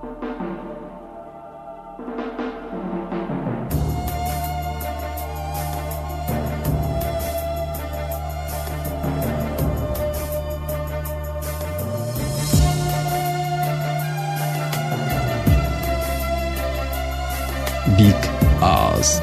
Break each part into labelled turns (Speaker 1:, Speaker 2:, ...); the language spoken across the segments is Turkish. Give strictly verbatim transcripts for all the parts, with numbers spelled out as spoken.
Speaker 1: Big Ağız.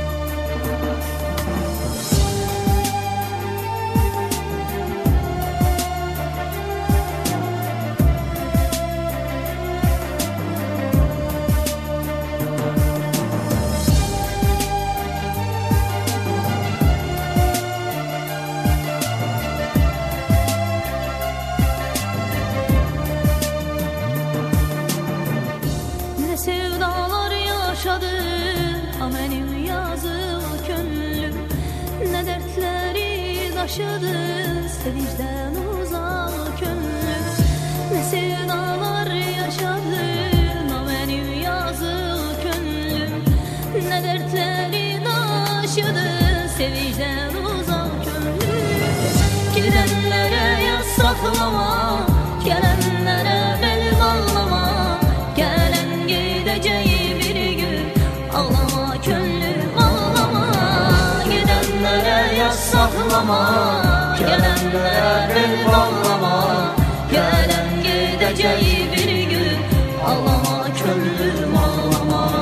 Speaker 2: Ne sevdalar yaşadı benim yazık könlüm, ne dertleri taşıdı sevinçten uzak könlüm. Ne sevdalar yaşadı benim yazık könlüm, ne dertleri taşıdı sevinçten uzak könlüm. Gidenlere yaz saklama, gelenlere bel bağlama, gelen gideceği bir gün ağlama könlüm ağlama. Gidenlere yaz saklama, gelenlere bel bağlama, gelen gideceği bir gün ağlama könlüm ağlama.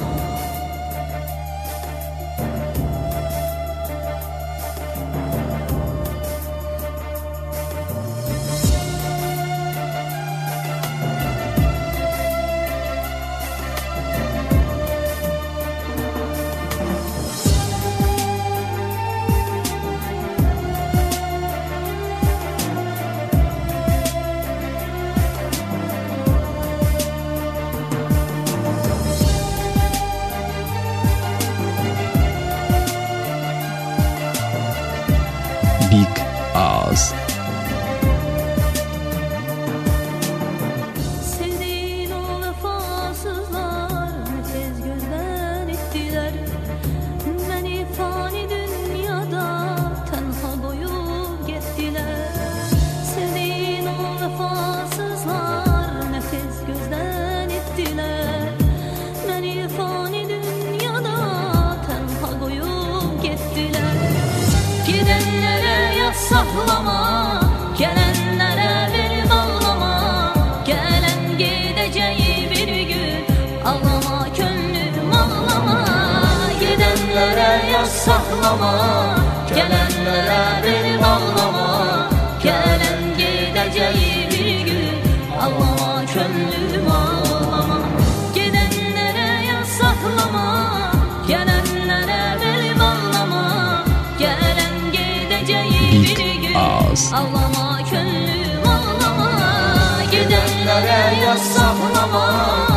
Speaker 1: Big Ağız.
Speaker 2: Sevdiğin o vefasızlar ne tez gözden ittiler beni fani dünyada tenha koyup gittiler. Sevdiğin o vefasızlar ne tez gözden ittiler beni fani dünyada tenha koyup gittiler. Gidenlere yaz saklama, gelenlere bel bağlama, gelen gideceği bir gün ağlama könlüm ağlama. Gidenlere yaz saklama, gelenlere bel bağlama, gelen gideceği bir gün ağlama könlüm ağlama. Gidenlere yaz saklama, gelenlere bel bağlama, gelen gideceği bir gün ağlama könlüm ağlama. Gidenlere yaz saklama,